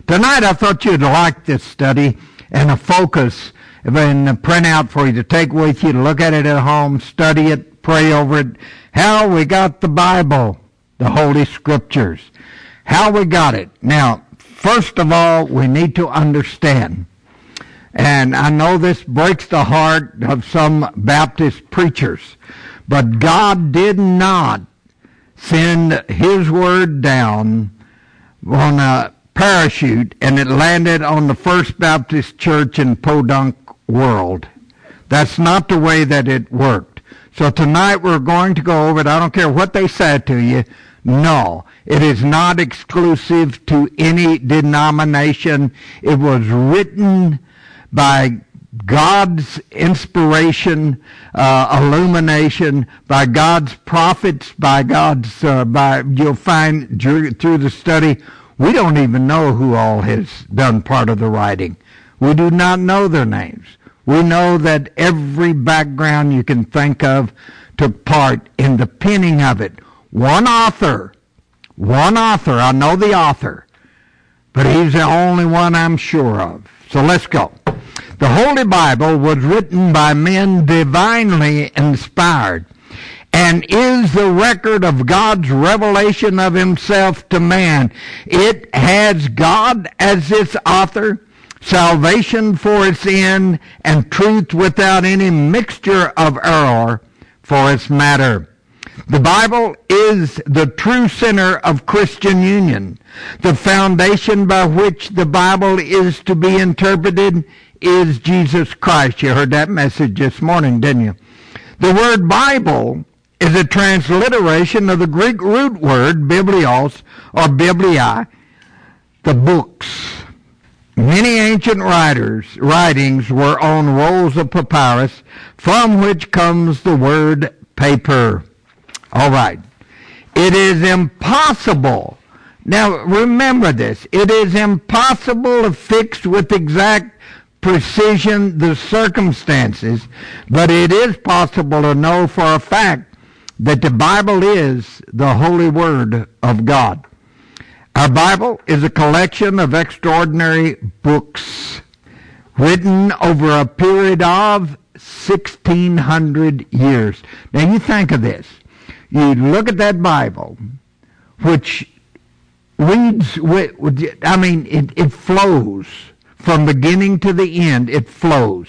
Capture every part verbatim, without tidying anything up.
Tonight I thought you'd like this study and a focus and a printout for you to take with you, to look at it at home, study it, pray over it. How we got the Bible, the Holy Scriptures. How we got it. Now, first of all, we need to understand, and I know this breaks the heart of some Baptist preachers, but God did not send His Word down on a parachute and it landed on the First Baptist Church in Podunk World. That's not the way that it worked. So tonight we're going to go over it. I don't care what they say to you. No, it is not exclusive to any denomination. It was written by God's inspiration, uh, illumination, by God's prophets, by God's, uh, by, you'll find through the study, we don't even know who all has done part of the writing. We do not know their names. We know that every background you can think of took part in the penning of it. One author, one author, I know the author, but he's the only one I'm sure of. So let's go. The Holy Bible was written by men divinely inspired and is the record of God's revelation of Himself to man. It has God as its author, salvation for its end, and truth without any mixture of error for its matter. The Bible is the true center of Christian union. The foundation by which the Bible is to be interpreted is Jesus Christ. You heard that message this morning, didn't you? The word Bible is a transliteration of the Greek root word biblios or biblii, the books. Many ancient writers, writings were on rolls of papyrus, from which comes the word paper. All right. It is impossible. Now, remember this. It is impossible to fix with exact precision the circumstances, but it is possible to know for a fact that the Bible is the Holy Word of God. Our Bible is a collection of extraordinary books written over a period of sixteen hundred years. Now you think of this. You look at that Bible, which reads, I mean, it, it flows from beginning to the end. It flows.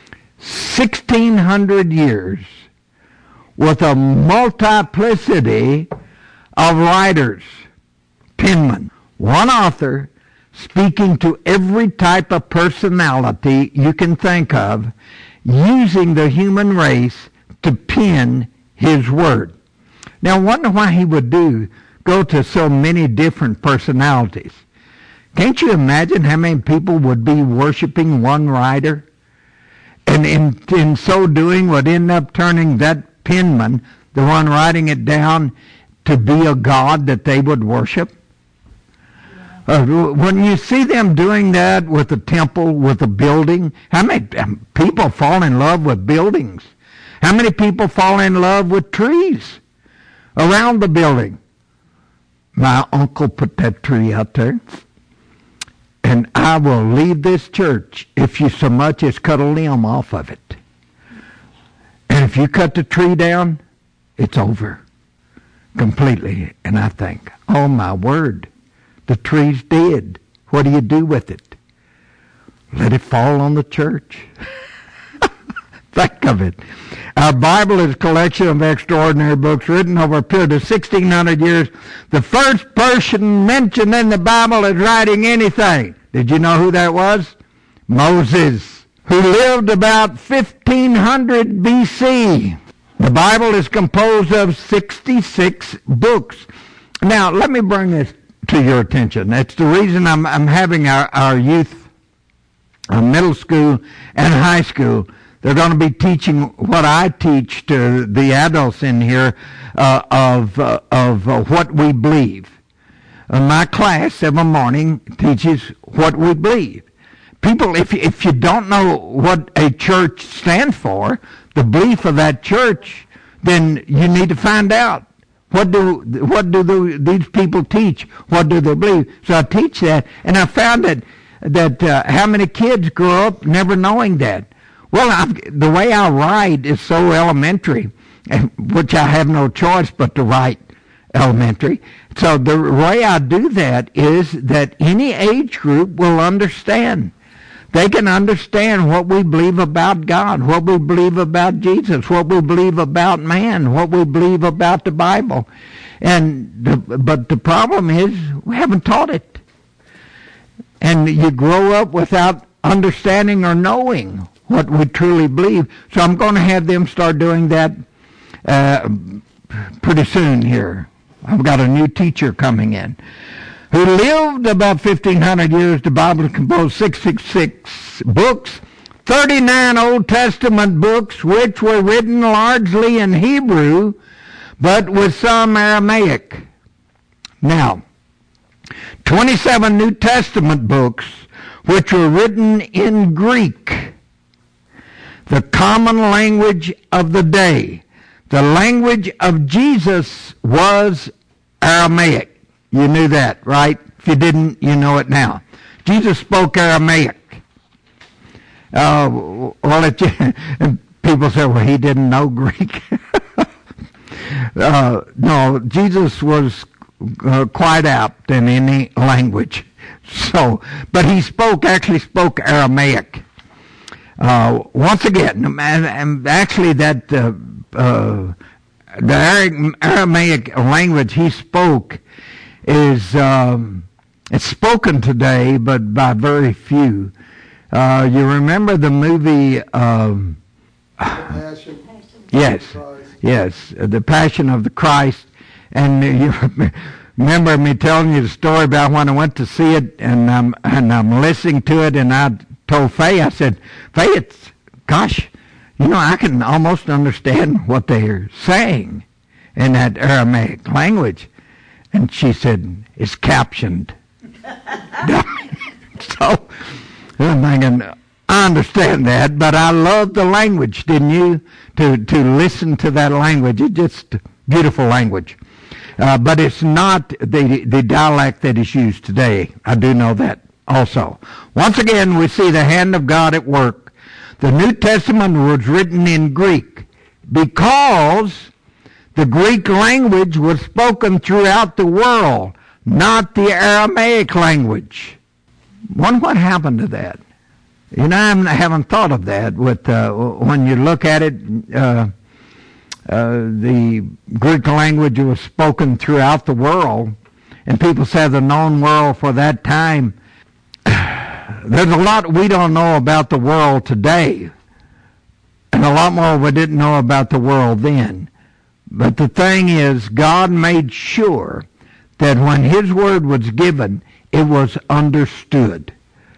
sixteen hundred years with a multiplicity of writers, penmen, one author speaking to every type of personality you can think of, using the human race to pen His Word. Now, I wonder why He would do go to so many different personalities. Can't you imagine how many people would be worshiping one writer? And in, in so doing would end up turning that penman, the one writing it down, to be a god that they would worship? Uh, when you see them doing that with a temple, with a building, how many um, people fall in love with buildings? How many people fall in love with trees around the building? My uncle put that tree out there, and I will leave this church if you so much as cut a limb off of it. And if you cut the tree down, it's over completely. And I think, oh my word, the tree's dead. What do you do with it? Let it fall on the church. Think of it. Our Bible is a collection of extraordinary books written over a period of sixteen hundred years. The first person mentioned in the Bible as writing anything, did you know who that was? Moses, who lived about fifteen hundred B C. The Bible is composed of sixty-six books. Now, let me bring this to your attention. That's the reason I'm, I'm having our, our youth, our middle school and high school. They're going to be teaching what I teach to the adults in here uh, of uh, of uh, what we believe. Uh, my class every morning teaches what we believe. People, if if you don't know what a church stands for, the belief of that church, then you need to find out What do what do the, these people teach? What do they believe? So I teach that, and I found that that uh, how many kids grow up never knowing that. Well, I've, the way I write is so elementary, which I have no choice but to write elementary. So the way I do that is that any age group will understand. They can understand what we believe about God, what we believe about Jesus, what we believe about man, what we believe about the Bible. And the, but the problem is we haven't taught it. And you grow up without understanding or knowing what we truly believe. So I'm going to have them start doing that uh, pretty soon here. I've got a new teacher coming in who lived about fifteen hundred years. The Bible composed six hundred sixty-six books, thirty-nine Old Testament books, which were written largely in Hebrew, but with some Aramaic. Now, twenty-seven New Testament books, which were written in Greek, the common language of the day. The language of Jesus was Aramaic. You knew that, right? If you didn't, you know it now. Jesus spoke Aramaic. Uh, well, it, and people say, well, he didn't know Greek. uh, no, Jesus was uh, quite apt in any language. So, but he spoke, actually spoke Aramaic. Uh, once again, and, and actually that uh, uh, the Aramaic language he spoke is um, it's spoken today, but by very few. Uh, you remember the movie? Um, the Passion. Yes, yes, The Passion of the Christ, and you remember me telling you the story about when I went to see it, and I'm and I'm listening to it, and I told Faye, I said, Faye, it's, gosh, you know, I can almost understand what they're saying in that Aramaic language. And she said, it's captioned. So, I'm thinking, I understand that, but I love the language, didn't you? To to listen to that language. It's just beautiful language. Uh, but it's not the, the dialect that is used today. I do know that also. Once again, we see the hand of God at work. The New Testament was written in Greek because the Greek language was spoken throughout the world, not the Aramaic language. Wonder what happened to that? You know, I haven't thought of that. With uh, when you look at it, uh, uh, the Greek language was spoken throughout the world, and people say the known world for that time. There's a lot we don't know about the world today, and a lot more we didn't know about the world then. But the thing is, God made sure that when His word was given, it was understood.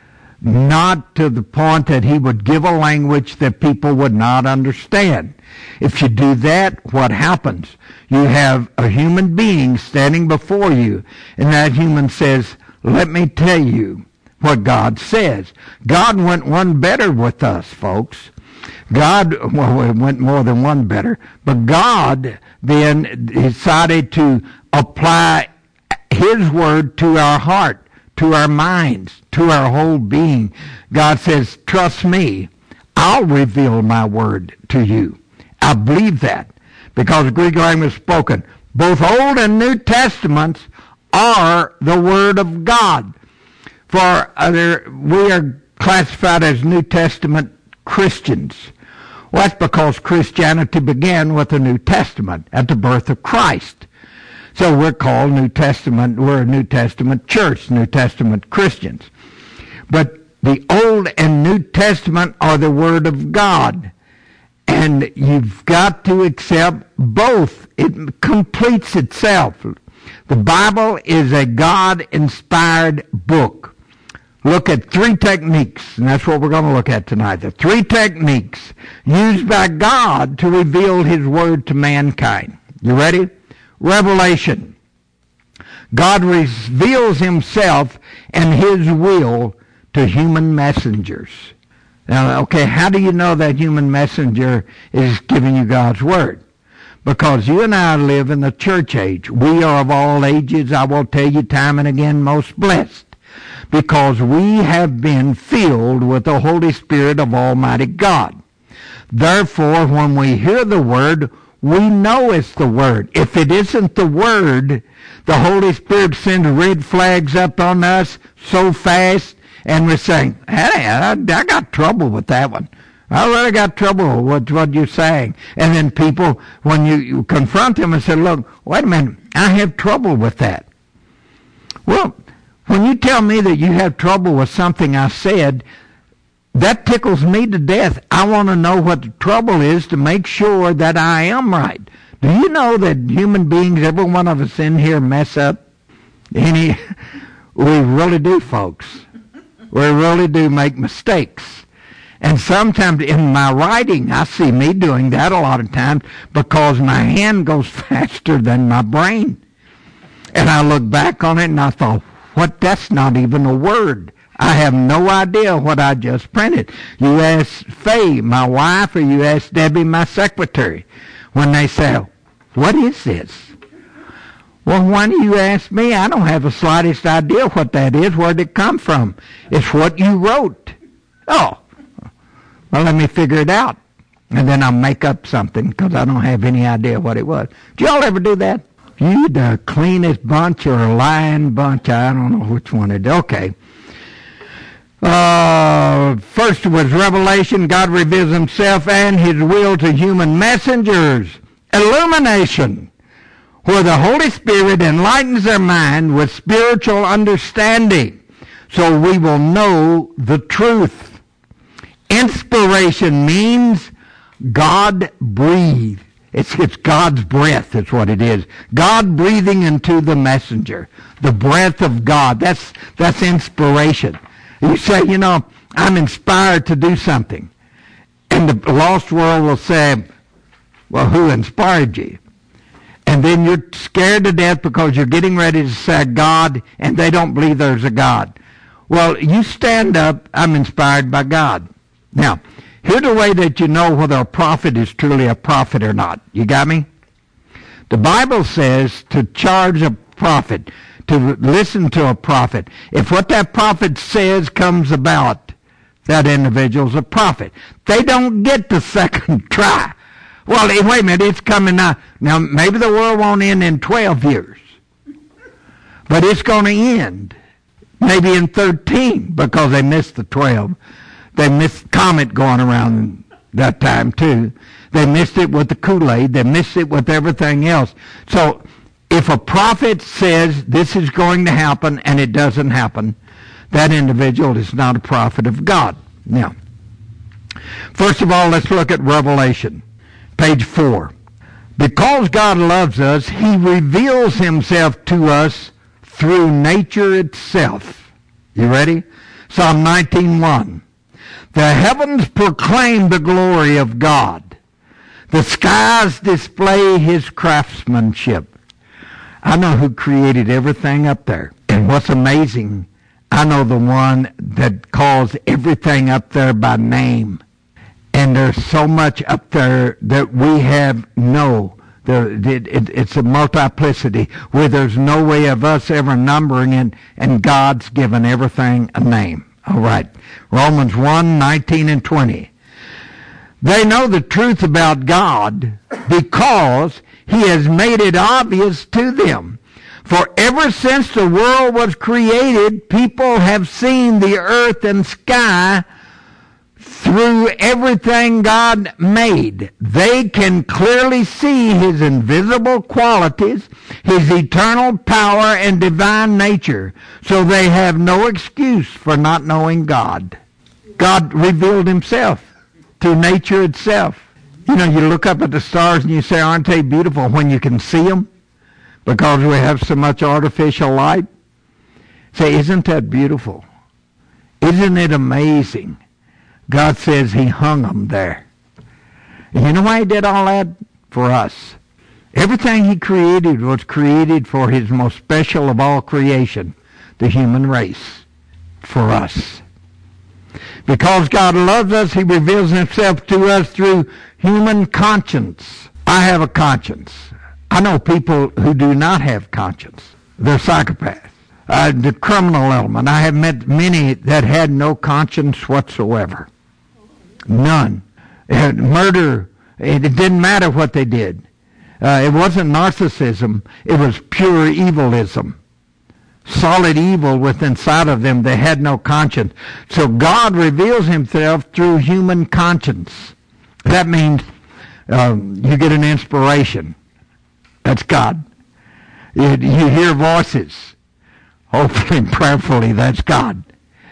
Not to the point that He would give a language that people would not understand. If you do that, what happens? You have a human being standing before you, and that human says, let me tell you what God says. God went one better with us, folks. God, well, it went more than one better, but God then decided to apply His word to our heart, to our minds, to our whole being. God says, trust me, I'll reveal my word to you. I believe that because Greek language is spoken. Both Old and New Testaments are the word of God. For other, we are classified as New Testament Christians. Well, that's because Christianity began with the New Testament at the birth of Christ. So we're called New Testament, we're a New Testament church, New Testament Christians. But the Old and New Testament are the Word of God. And you've got to accept both. It completes itself. The Bible is a God-inspired book. Look at three techniques, and that's what we're going to look at tonight. The three techniques used by God to reveal His Word to mankind. You ready? Revelation. God reveals Himself and His will to human messengers. Now, okay, how do you know that human messenger is giving you God's Word? Because you and I live in the church age. We are of all ages, I will tell you time and again, most blessed. Because we have been filled with the Holy Spirit of Almighty God. Therefore, when we hear the Word, we know it's the Word. If it isn't the Word, the Holy Spirit sends red flags up on us so fast, and we're saying, hey, I, I got trouble with that one. I really got trouble with what you're saying. And then people, when you, you confront them and say, look, wait a minute, I have trouble with that. Well, when you tell me that you have trouble with something I said, that tickles me to death. I want to know what the trouble is to make sure that I am right. Do you know that human beings, every one of us in here, mess up? Any, we really do, folks. We really do make mistakes. And sometimes in my writing, I see me doing that a lot of times because my hand goes faster than my brain. And I look back on it and I thought, what? That's not even a word. I have no idea what I just printed. You ask Faye, my wife, or you ask Debbie, my secretary, when they say, what is this? Well, why do you ask me? I don't have the slightest idea what that is. Where did it come from? It's what you wrote. Oh. Well, let me figure it out. And then I'll make up something because I don't have any idea what it was. Do y'all ever do that? You the cleanest bunch or a lying bunch. I don't know which one it is. Okay. Uh, first was Revelation. God reveals himself and his will to human messengers. Illumination, where the Holy Spirit enlightens their mind with spiritual understanding so we will know the truth. Inspiration means God breathed. It's, it's God's breath, is what it is. God breathing into the messenger. The breath of God. That's, that's inspiration. You say, you know, I'm inspired to do something. And the lost world will say, well, who inspired you? And then you're scared to death because you're getting ready to say God, and they don't believe there's a God. Well, you stand up, I'm inspired by God. Now, here's the way that you know whether a prophet is truly a prophet or not. You got me? The Bible says to charge a prophet, to listen to a prophet. If what that prophet says comes about, that individual's a prophet. They don't get the second try. Well, wait a minute, it's coming now. Now, maybe the world won't end in twelve years. But it's going to end. Maybe in thirteen, because they missed the twelve. They missed Comet going around that time, too. They missed it with the Kool-Aid. They missed it with everything else. So if a prophet says this is going to happen and it doesn't happen, that individual is not a prophet of God. Now, first of all, let's look at Revelation, page four. Because God loves us, he reveals himself to us through nature itself. You ready? Psalm nineteen one. The heavens proclaim the glory of God. The skies display his craftsmanship. I know who created everything up there. And what's amazing, I know the one that calls everything up there by name. And there's so much up there that we have no. There, it, it, it's a multiplicity where there's no way of us ever numbering it, and God's given everything a name. All right. Romans one, nineteen and twenty. They know the truth about God because he has made it obvious to them. For ever since the world was created, people have seen the earth and sky through everything God made. They can clearly see his invisible qualities, his eternal power and divine nature, so they have no excuse for not knowing God. God revealed himself to nature itself. You know, you look up at the stars and you say, aren't they beautiful when you can see them? Because we have so much artificial light. Say, isn't that beautiful? Isn't it amazing? God says he hung them there. And you know why he did all that? For us. Everything he created was created for his most special of all creation, the human race, for us. Because God loves us, he reveals himself to us through human conscience. I have a conscience. I know people who do not have conscience. They're psychopaths. Uh, the criminal element. I have met many that had no conscience whatsoever. None. Uh, murder, it, it didn't matter what they did. Uh, it wasn't narcissism. It was pure evilism. Solid evil within inside of them. They had no conscience. So God reveals himself through human conscience. That means um, you get an inspiration. That's God. You, you hear voices. Hopefully and prayerfully, that's God.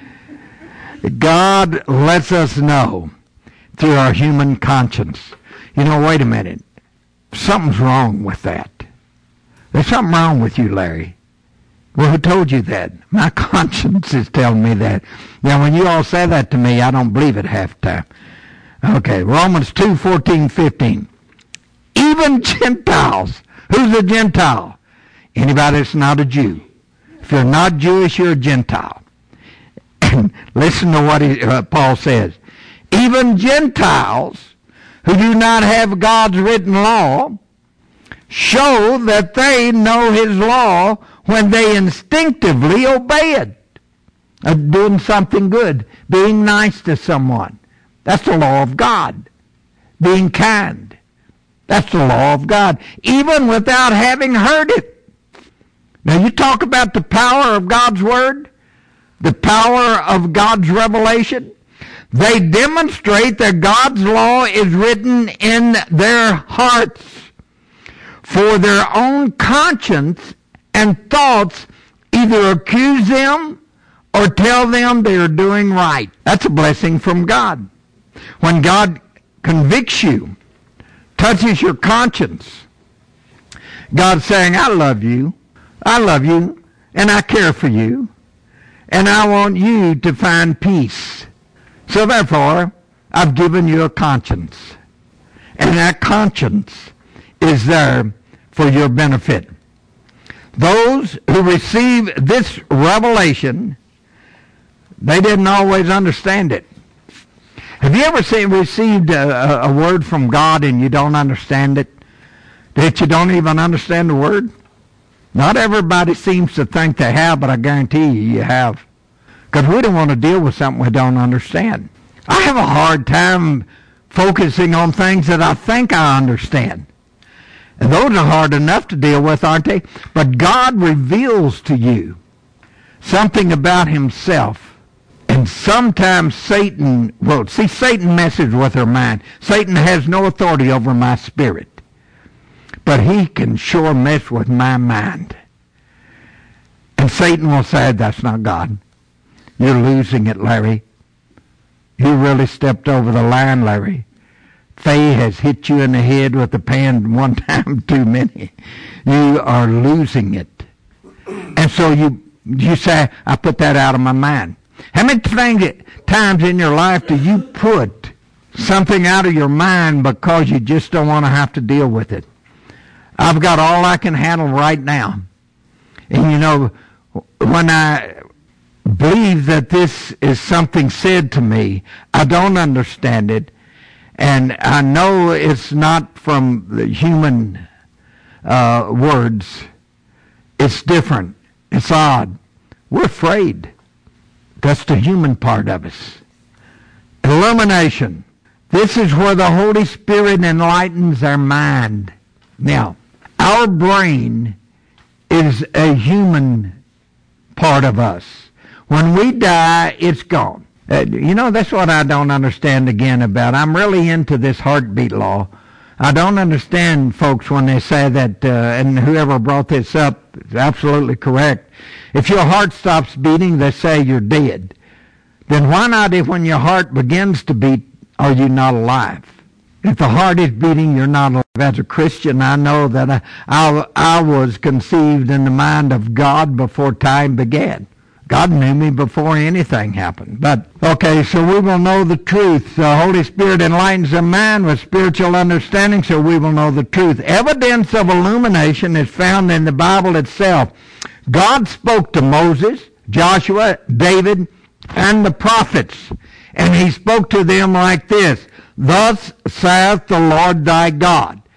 God lets us know through our human conscience. You know, wait a minute. Something's wrong with that. There's something wrong with you, Larry. Well, who told you that? My conscience is telling me that. Now, when you all say that to me, I don't believe it half the time. Okay, Romans two, fourteen, fifteen. Even Gentiles. Who's a Gentile? Anybody that's not a Jew. If you're not Jewish, you're a Gentile. And listen to what he, uh, Paul says. Even Gentiles who do not have God's written law show that they know his law when they instinctively obey it. Uh, doing something good. Being nice to someone. That's the law of God. Being kind. That's the law of God. Even without having heard it. Now you talk about the power of God's Word, the power of God's revelation. They demonstrate that God's law is written in their hearts. For their own conscience and thoughts either accuse them or tell them they are doing right. That's a blessing from God. When God convicts you, touches your conscience, God's saying, I love you. I love you, and I care for you, and I want you to find peace. So therefore, I've given you a conscience, and that conscience is there for your benefit. Those who receive this revelation, they didn't always understand it. Have you ever seen, received a, a word from God and you don't understand it? That you don't even understand the word? Not everybody seems to think they have, but I guarantee you, you have. Because we don't want to deal with something we don't understand. I have a hard time focusing on things that I think I understand. And those are hard enough to deal with, aren't they? But God reveals to you something about himself. And sometimes Satan, well, see, Satan messes with her mind. Satan has no authority over my spirit. But he can sure mess with my mind. And Satan will say, that's not God. You're losing it, Larry. You really stepped over the line, Larry. Faye has hit you in the head with a pan one time too many. You are losing it. And so you you say, I put that out of my mind. How many things, times in your life do you put something out of your mind because you just don't want to have to deal with it? I've got all I can handle right now. And you know, when I believe that this is something said to me, I don't understand it. And I know it's not from the human uh, words. It's different. It's odd. We're afraid. That's the human part of us. Illumination. This is where the Holy Spirit enlightens our mind. Now, our brain is a human part of us. When we die, it's gone. Uh, you know, that's what I don't understand again about. I'm really into this heartbeat law. I don't understand folks when they say that, uh, and whoever brought this up is absolutely correct. If your heart stops beating, they say you're dead. Then why not, if when your heart begins to beat, are you not alive? If the heart is beating, you're not alive. As a Christian, I know that I, I, I was conceived in the mind of God before time began. God knew me before anything happened. But, okay, so we will know the truth. The Holy Spirit enlightens the mind with spiritual understanding, so we will know the truth. Evidence of illumination is found in the Bible itself. God spoke to Moses, Joshua, David, and the prophets, and he spoke to them like this: Thus saith the Lord thy God.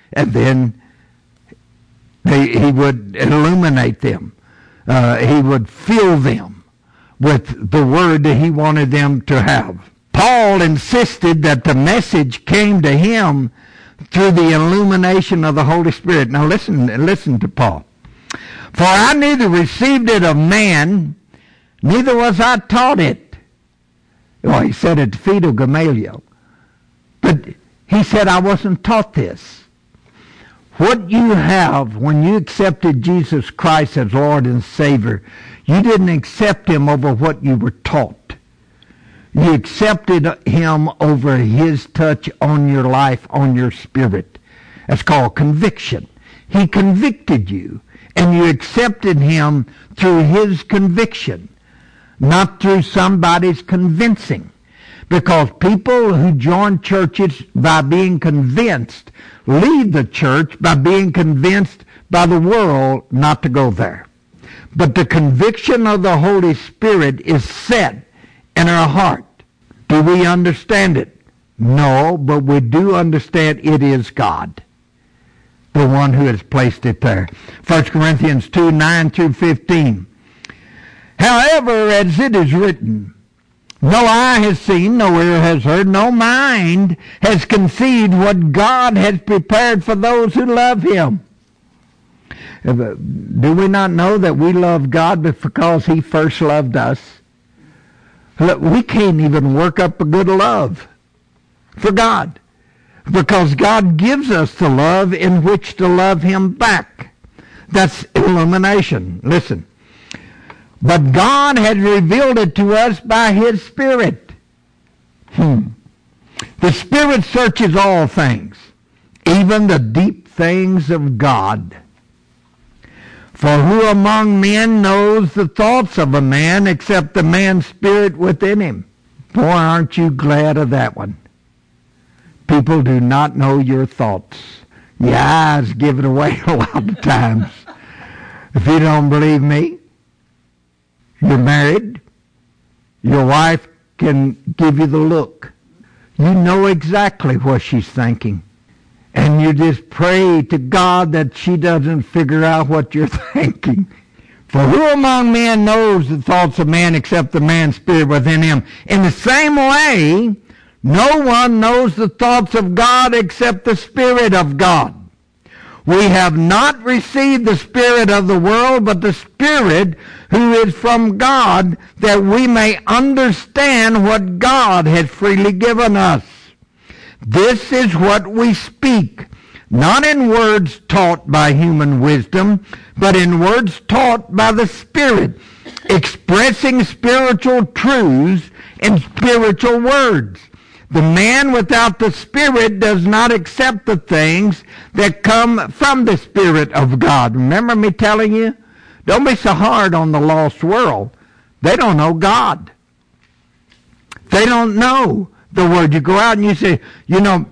and then they, he would illuminate them. Uh, he would fill them with the word that he wanted them to have. Paul insisted that the message came to him through the illumination of the Holy Spirit. Now listen, listen to Paul. For I neither received it of man, neither was I taught it. Well, he said at the feet of Gamaliel. But he said, I wasn't taught this. What you have when you accepted Jesus Christ as Lord and Savior, you didn't accept him over what you were taught. You accepted him over his touch on your life, on your spirit. That's called conviction. He convicted you, and you accepted him through his conviction, not through somebody's convincing. Because people who join churches by being convinced leave the church by being convinced by the world not to go there. But the conviction of the Holy Spirit is set in our heart. Do we understand it? No, but we do understand it is God, the one who has placed it there. First Corinthians two, nine through fifteen. However, as it is written, no eye has seen, no ear has heard, no mind has conceived what God has prepared for those who love him. Do we not know that we love God because he first loved us? Look, we can't even work up a good love for God because God gives us the love in which to love him back. That's illumination. Listen. But God has revealed it to us by his Spirit. Hmm. The Spirit searches all things, even the deep things of God. For who among men knows the thoughts of a man except the man's spirit within him? Boy, aren't you glad of that one? People do not know your thoughts. Your eyes give it away a lot of times. If you don't believe me, you're married. Your wife can give you the look. You know exactly what she's thinking. And you just pray to God that she doesn't figure out what you're thinking. For who among men knows the thoughts of man except the man's spirit within him? In the same way, no one knows the thoughts of God except the Spirit of God. We have not received the spirit of the world, but the Spirit who is from God, that we may understand what God has freely given us. This is what we speak, not in words taught by human wisdom, but in words taught by the Spirit, expressing spiritual truths in spiritual words. The man without the Spirit does not accept the things that come from the Spirit of God. Remember me telling you? Don't be so hard on the lost world. They don't know God. They don't know the Word. You go out and you say, you know,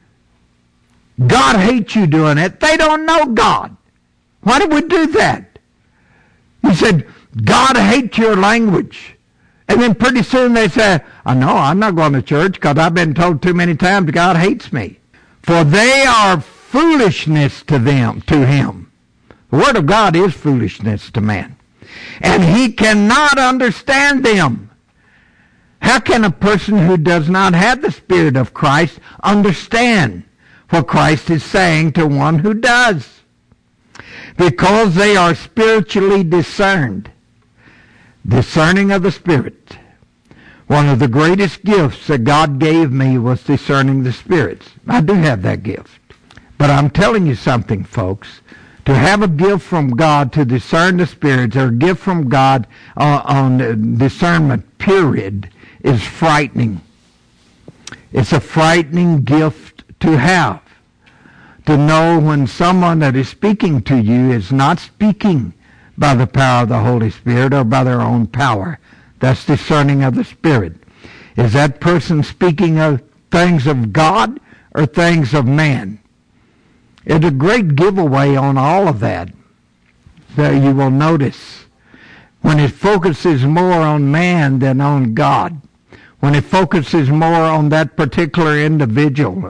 God hates you doing it. They don't know God. Why did we do that? You said, God hates your language. And then pretty soon they say, I know, I'm not going to church because I've been told too many times God hates me. For they are foolishness to them, to him. The Word of God is foolishness to man. And he cannot understand them. How can a person who does not have the Spirit of Christ understand what Christ is saying to one who does? Because they are spiritually discerned. Discerning of the Spirit. One of the greatest gifts that God gave me was discerning the spirits. I do have that gift. But I'm telling you something, folks. To have a gift from God to discern the spirits, or a gift from God uh, on discernment, period, is frightening. It's a frightening gift to have. To know when someone that is speaking to you is not speaking by the power of the Holy Spirit or by their own power. That's discerning of the Spirit. Is that person speaking of things of God or things of man? It's a great giveaway on all of that. There you will notice when it focuses more on man than on God, when it focuses more on that particular individual,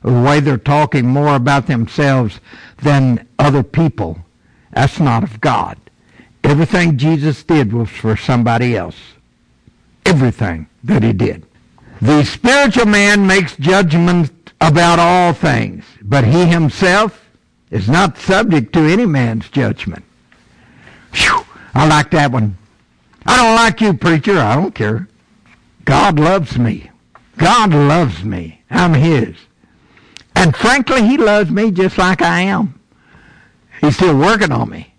the way they're talking more about themselves than other people, that's not of God. Everything Jesus did was for somebody else. Everything that he did. The spiritual man makes judgment about all things, but he himself is not subject to any man's judgment. Whew, I like that one. I don't like you, preacher. I don't care. God loves me. God loves me. I'm his. And frankly, he loves me just like I am. He's still working on me.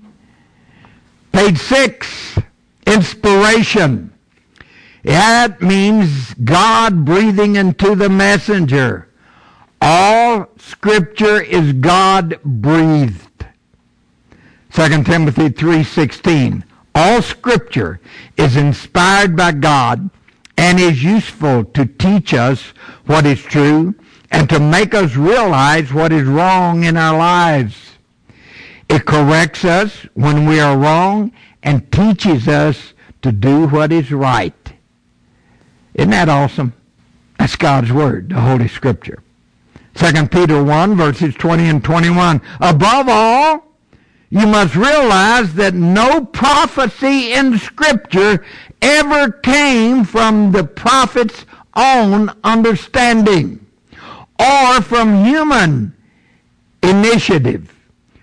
Page six, inspiration. That means God breathing into the messenger. All Scripture is God-breathed. Second Timothy three sixteen. All Scripture is inspired by God and is useful to teach us what is true and to make us realize what is wrong in our lives. It corrects us when we are wrong and teaches us to do what is right. Isn't that awesome? That's God's Word, the Holy Scripture. Second Peter one, verses twenty and twenty-one. Above all, you must realize that no prophecy in Scripture ever came from the prophet's own understanding or from human initiative.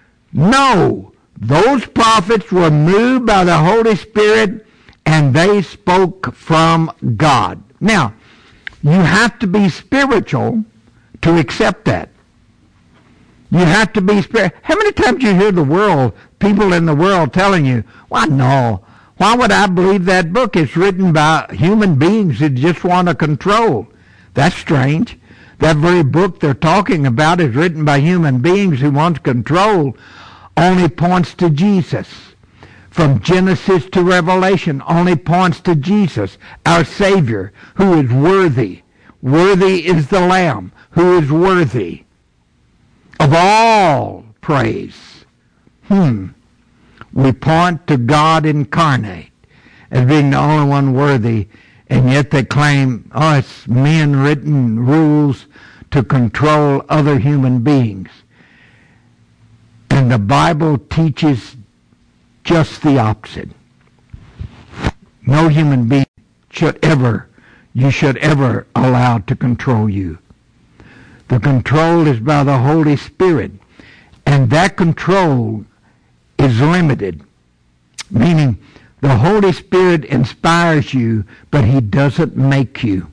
No, those prophets were moved by the Holy Spirit and they spoke from God. Now, you have to be spiritual to accept that. You have to be spiritual. How many times you hear the world, people in the world telling you, well, no, why would I believe that book? It's written by human beings that just want to control. That's strange. That very book they're talking about is written by human beings who want control, only points to Jesus. From Genesis to Revelation only points to Jesus, our Savior, who is worthy. Worthy is the Lamb, who is worthy of all praise. Hmm. We point to God incarnate as being the only one worthy, and yet they claim, oh, it's man-written rules to control other human beings. And the Bible teaches just the opposite. No human being should ever, you should ever allow to control you. The control is by the Holy Spirit, and that control is limited, meaning the Holy Spirit inspires you, but he doesn't make you.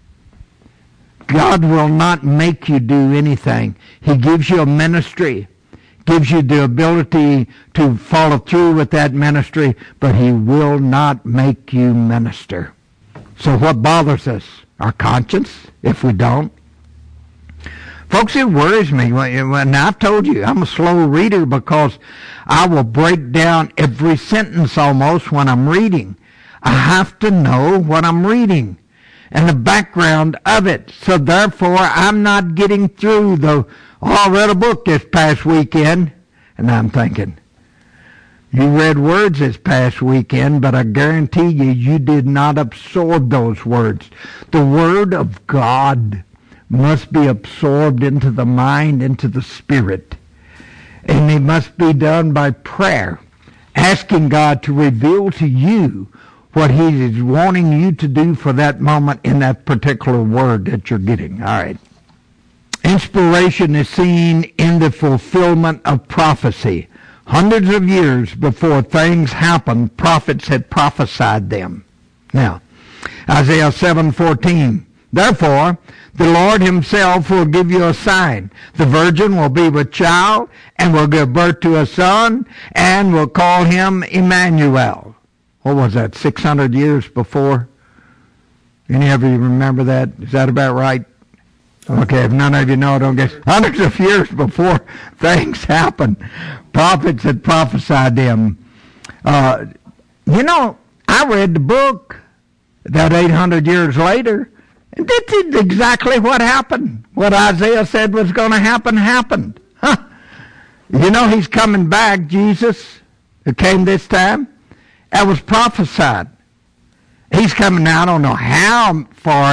God will not make you do anything. He gives you a ministry, gives you the ability to follow through with that ministry, but he will not make you minister. So what bothers us? Our conscience, if we don't. Folks, it worries me. And I've told you, I'm a slow reader because I will break down every sentence almost when I'm reading. I have to know what I'm reading and the background of it. So therefore, I'm not getting through the, oh, I read a book this past weekend. And I'm thinking, you read words this past weekend, but I guarantee you, you did not absorb those words. The Word of God must be absorbed into the mind, into the spirit. And it must be done by prayer, asking God to reveal to you what he is wanting you to do for that moment in that particular word that you're getting. All right. Inspiration is seen in the fulfillment of prophecy. Hundreds of years before things happened, prophets had prophesied them. Now, Isaiah seven fourteen. Therefore, the Lord himself will give you a sign. The virgin will be with child and will give birth to a son and will call him Emmanuel. What was that, six hundred years before? Any of you remember that? Is that about right? Okay, if none of you know, don't guess. Hundreds of years before things happened, prophets had prophesied them. Uh, you know, I read the book that eight hundred years later, and this is exactly what happened. What Isaiah said was going to happen, happened. Huh. You know he's coming back, Jesus, who came this time. That was prophesied. He's coming now. I don't know how far in the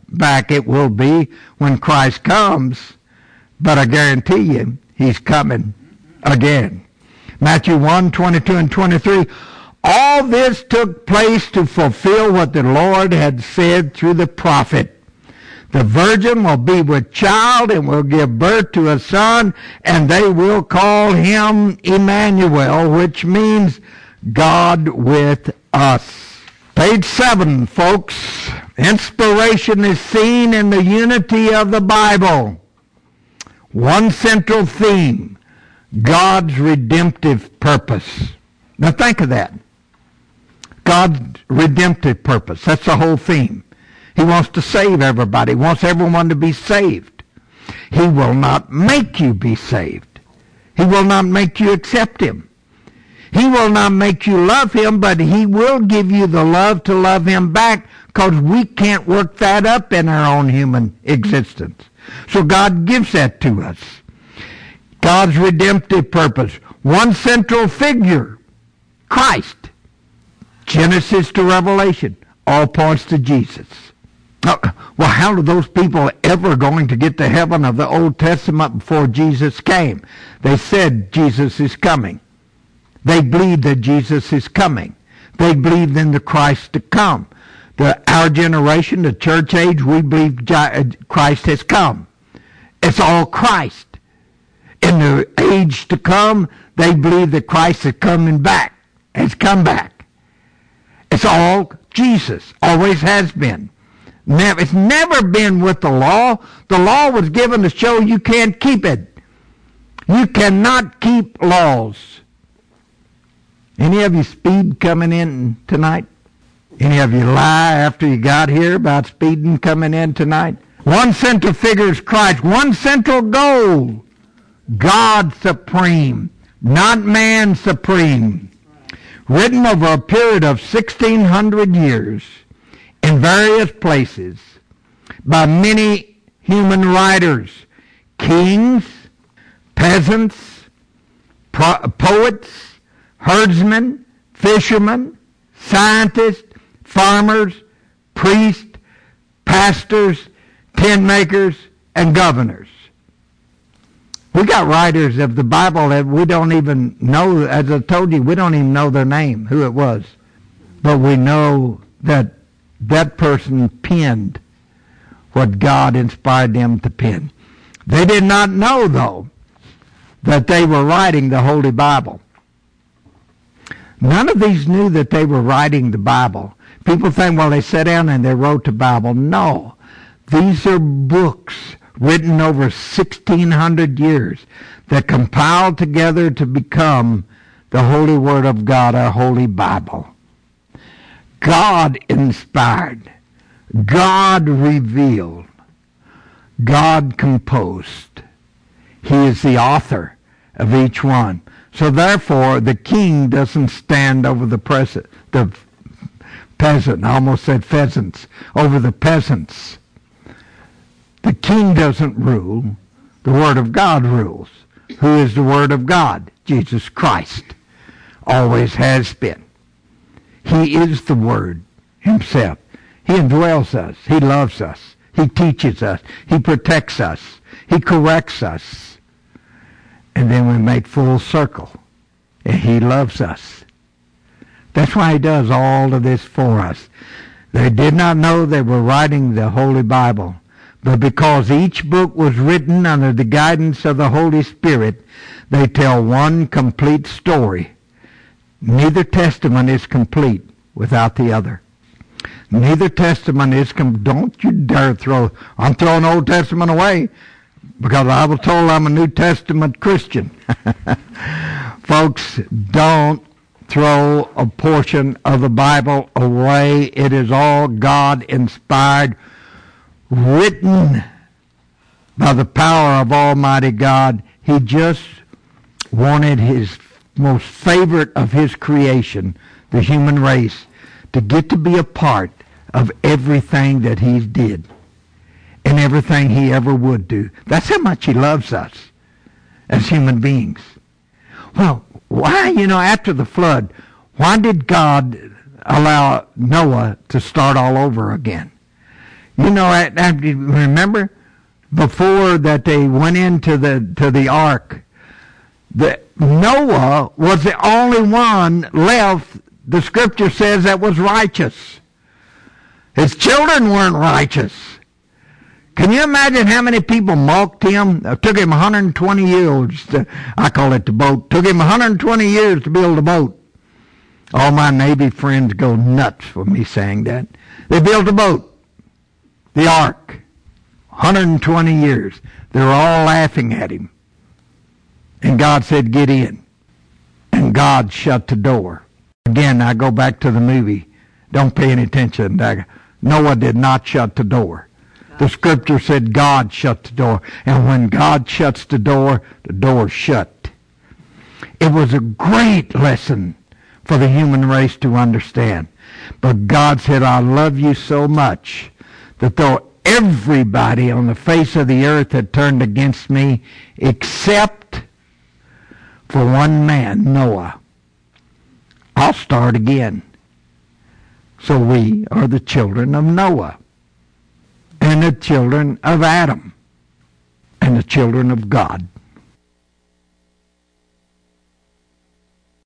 back it will be when Christ comes, but I guarantee you, he's coming again. Matthew one, twenty-two and twenty-three, all this took place to fulfill what the Lord had said through the prophet. The virgin will be with child and will give birth to a son, and they will call him Emmanuel, which means God with us. Page seven, folks. Inspiration is seen in the unity of the Bible. One central theme, God's redemptive purpose. Now think of that. God's redemptive purpose. That's the whole theme. He wants to save everybody. He wants everyone to be saved. He will not make you be saved. He will not make you accept him. He will not make you love him, but he will give you the love to love him back, because we can't work that up in our own human existence. So God gives that to us. God's redemptive purpose. One central figure, Christ. Genesis to Revelation, all points to Jesus. Well, how are those people ever going to get to heaven of the Old Testament before Jesus came? They said Jesus is coming. They believed that Jesus is coming. They believed in the Christ to come. The, our generation, the church age, we believe Christ has come. It's all Christ. In the age to come, they believe that Christ is coming back, has come back. It's all Jesus, always has been. Never, it's never been with the law. The law was given to show you can't keep it. You cannot keep laws. Any of you speed coming in tonight? Any of you lie after you got here about speeding coming in tonight? One central figure is Christ. One central goal, God supreme, not man supreme. Written over a period of sixteen hundred years in various places by many human writers, kings, peasants, pro- poets, herdsmen, fishermen, scientists, farmers, priests, pastors, tent makers, and governors. We got writers of the Bible that we don't even know, as I told you, we don't even know their name, who it was. But we know that that person penned what God inspired them to pen. They did not know, though, that they were writing the Holy Bible. None of these knew that they were writing the Bible. People think, well, they sat down and they wrote the Bible. No. These are books written over sixteen hundred years that compiled together to become the Holy Word of God, our Holy Bible. God inspired. God revealed. God composed. He is the author of each one. So therefore, the king doesn't stand over the peasant, the peasant, I almost said pheasants, over the peasants. The king doesn't rule. The Word of God rules. Who is the Word of God? Jesus Christ. Always has been. He is the Word himself. He indwells us. He loves us. He teaches us. He protects us. He corrects us. And then we make full circle. And he loves us. That's why he does all of this for us. They did not know they were writing the Holy Bible. But because each book was written under the guidance of the Holy Spirit, they tell one complete story. Neither testament is complete without the other. Neither testament is complete. Don't you dare throw, I'm throwing Old Testament away because I was told I'm a New Testament Christian. Folks, don't throw a portion of the Bible away. It is all God-inspired, written by the power of Almighty God. He just wanted his most favorite of his creation, the human race, to get to be a part of everything that he did and everything he ever would do. That's how much he loves us as human beings. Well, why, you know, after the flood, why did God allow Noah to start all over again? You know, I, I remember before that they went into the to the ark, the, Noah was the only one left, the scripture says, that was righteous. His children weren't righteous. Can you imagine how many people mocked him? It took him one hundred twenty years to, I call it the boat, took him one hundred twenty years to build a boat. All my Navy friends go nuts for me saying that. They built a boat, the ark, one hundred twenty years. They were all laughing at him. And God said, get in. And God shut the door. Again, I go back to the movie. Don't pay any attention. Noah did not shut the door. The scripture said God shut the door. And when God shuts the door, the door's shut. It was a great lesson for the human race to understand. But God said, I love you so much that though everybody on the face of the earth had turned against me, except for one man, Noah, I'll start again. So we are the children of Noah, and the children of Adam, and the children of God.